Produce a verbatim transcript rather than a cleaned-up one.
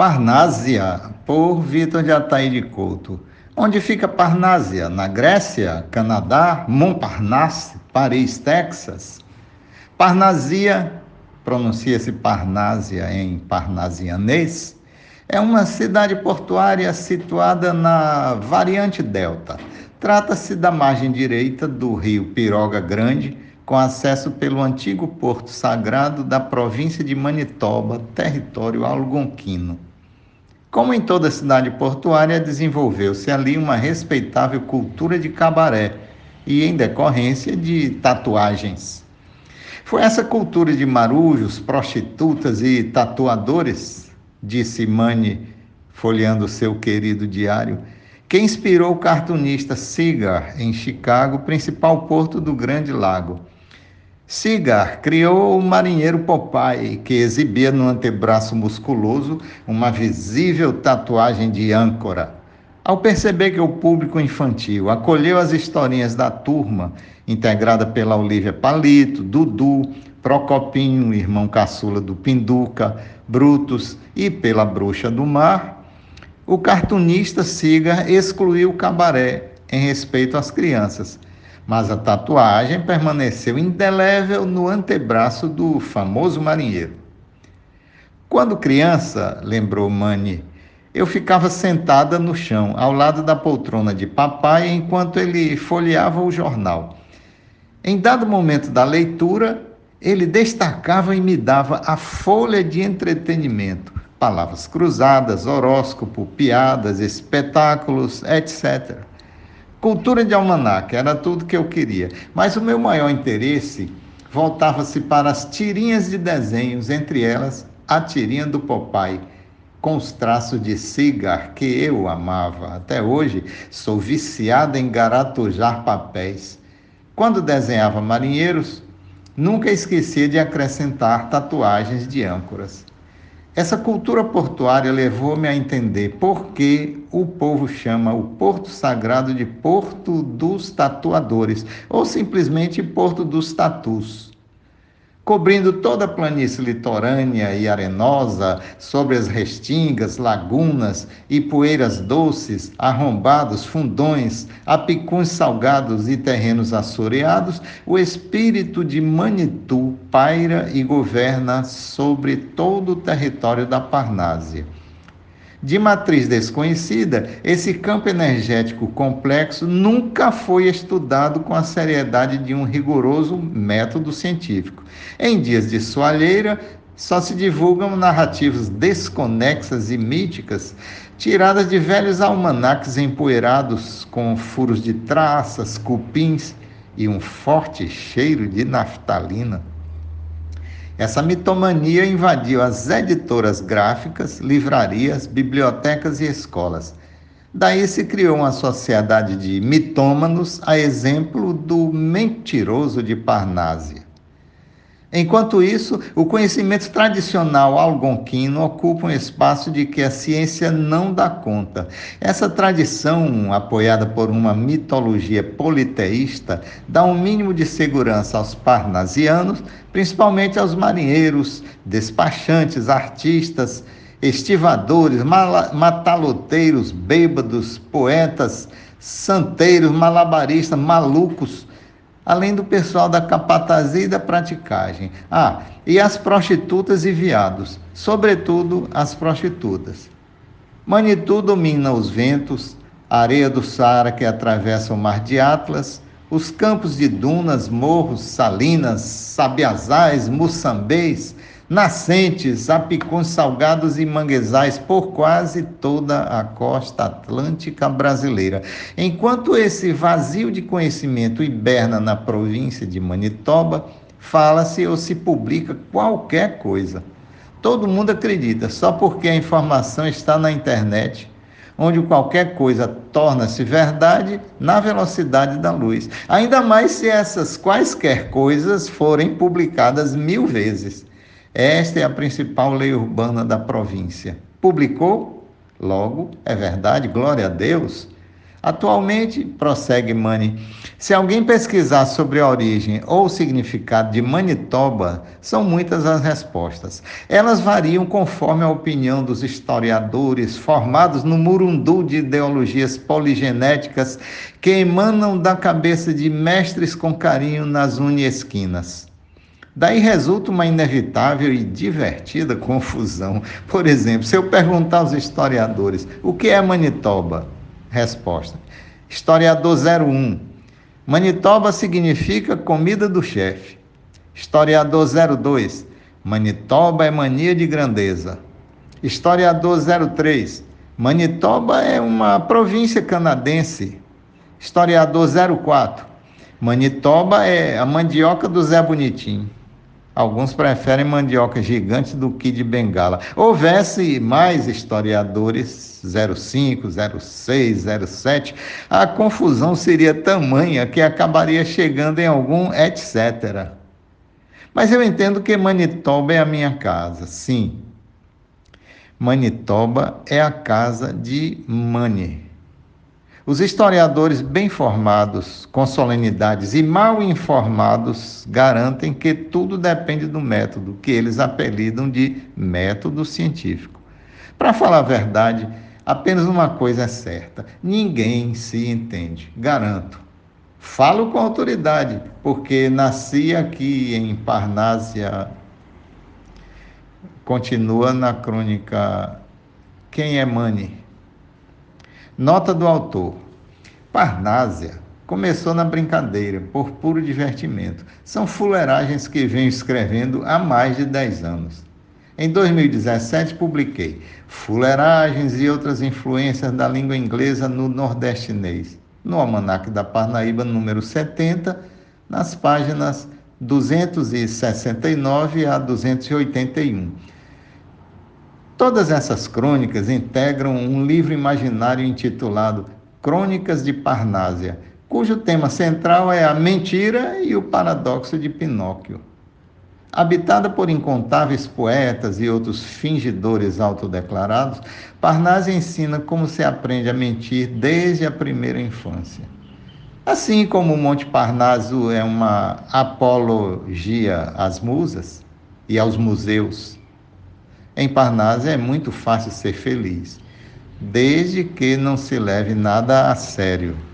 Parnásia, por Vitor de Ataíde Couto. Onde fica Parnásia? Na Grécia, Canadá, Montparnasse, Paris, Texas? Parnasia, pronuncia-se Parnásia em parnasianês, é uma cidade portuária situada na variante delta. Trata-se da margem direita do rio Piroga Grande, com acesso pelo antigo Porto Sagrado da província de Manitoba, território algonquino. Como em toda cidade portuária, desenvolveu-se ali uma respeitável cultura de cabaré e, em decorrência, de tatuagens. Foi essa cultura de marujos, prostitutas e tatuadores, disse Mani, folheando seu querido diário, que inspirou o cartunista Cigar, em Chicago, principal porto do Grande Lago. Cigar criou o marinheiro Popeye, que exibia no antebraço musculoso uma visível tatuagem de âncora. Ao perceber que o público infantil acolheu as historinhas da turma, integrada pela Olívia Palito, Dudu, Procopinho, irmão caçula do Pinduca, Brutus e pela Bruxa do Mar, o cartunista Cigar excluiu o cabaré em respeito às crianças, mas a tatuagem permaneceu indelével no antebraço do famoso marinheiro. Quando criança, lembrou Mani, eu ficava sentada no chão, ao lado da poltrona de papai, enquanto ele folheava o jornal. Em dado momento da leitura, ele destacava e me dava a folha de entretenimento, palavras cruzadas, horóscopo, piadas, espetáculos, etcétera. Cultura de almanaque, era tudo que eu queria, mas o meu maior interesse voltava-se para as tirinhas de desenhos, entre elas a tirinha do Popeye, com os traços de Cigar, que eu amava. Até hoje sou viciada em garatujar papéis. Quando desenhava marinheiros, nunca esquecia de acrescentar tatuagens de âncoras. Essa cultura portuária levou-me a entender por que o povo chama o Porto Sagrado de Porto dos Tatuadores, ou simplesmente Porto dos Tatus. Cobrindo toda a planície litorânea e arenosa, sobre as restingas, lagunas e poeiras doces, arrombados, fundões, apicuns salgados e terrenos assoreados, o espírito de Manitou paira e governa sobre todo o território da Parnásia. De matriz desconhecida, esse campo energético complexo nunca foi estudado com a seriedade de um rigoroso método científico. Em dias de soalheira, só se divulgam narrativas desconexas e míticas, tiradas de velhos almanaques empoeirados com furos de traças, cupins e um forte cheiro de naftalina. Essa mitomania invadiu as editoras gráficas, livrarias, bibliotecas e escolas. Daí se criou uma sociedade de mitômanos, a exemplo do mentiroso de Parnásia. Enquanto isso, o conhecimento tradicional algonquino ocupa um espaço de que a ciência não dá conta. Essa tradição, apoiada por uma mitologia politeísta, dá um mínimo de segurança aos parnasianos, principalmente aos marinheiros, despachantes, artistas, estivadores, mataloteiros, bêbados, poetas, santeiros, malabaristas, malucos, além do pessoal da capatazia e da praticagem. Ah, e as prostitutas e viados, sobretudo as prostitutas. Manitou domina os ventos, a areia do Saara que atravessa o mar de Atlas, os campos de dunas, morros, salinas, sabiazais, moçambês, nascentes, apicuns salgados e manguezais por quase toda a costa atlântica brasileira. Enquanto esse vazio de conhecimento hiberna na província de Manitoba, fala-se ou se publica qualquer coisa. Todo mundo acredita, só porque a informação está na internet, onde qualquer coisa torna-se verdade na velocidade da luz. Ainda mais se essas quaisquer coisas forem publicadas mil vezes. Esta é a principal lei urbana da província. Publicou? Logo, é verdade, glória a Deus. Atualmente, prossegue Mani, se alguém pesquisar sobre a origem ou o significado de Manitoba, são muitas as respostas. Elas variam conforme a opinião dos historiadores, formados no murundu de ideologias poligenéticas que emanam da cabeça de mestres com carinho nas uni-esquinas. Daí resulta uma inevitável e divertida confusão. Por exemplo, se eu perguntar aos historiadores o que é Manitoba? Resposta: historiador zero um. Manitoba significa comida do chefe. Historiador zero dois. Manitoba é mania de grandeza. Historiador zero três. Manitoba é uma província canadense. Historiador zero quatro. Manitoba é a mandioca do Zé Bonitinho. Alguns preferem mandioca gigante do que de Bengala. Houvesse mais historiadores, zero cinco, zero seis, zero sete, a confusão seria tamanha que acabaria chegando em algum etcétera. Mas eu entendo que Manitoba é a minha casa, sim. Manitoba é a casa de Mani. Os historiadores bem formados, com solenidades, e mal informados garantem que tudo depende do método, que eles apelidam de método científico. Para falar a verdade, apenas uma coisa é certa: ninguém se entende, garanto. Falo com autoridade, porque nasci aqui em Parnásia. Continua na crônica Quem é Mani? Nota do autor: Parnásia começou na brincadeira, por puro divertimento. São fuleiragens que venho escrevendo há mais de dez anos. Em dois mil e dezessete, publiquei Fuleiragens e outras influências da língua inglesa no nordestinês, no Almanaque da Parnaíba, número setenta, nas páginas duzentos e sessenta e nove a duzentos e oitenta e um. Todas essas crônicas integram um livro imaginário intitulado Crônicas de Parnásia, cujo tema central é a mentira e o paradoxo de Pinóquio. Habitada por incontáveis poetas e outros fingidores autodeclarados, Parnásia ensina como se aprende a mentir desde a primeira infância. Assim como o Monte Parnaso é uma apologia às musas e aos museus, em Parnásia é muito fácil ser feliz, desde que não se leve nada a sério.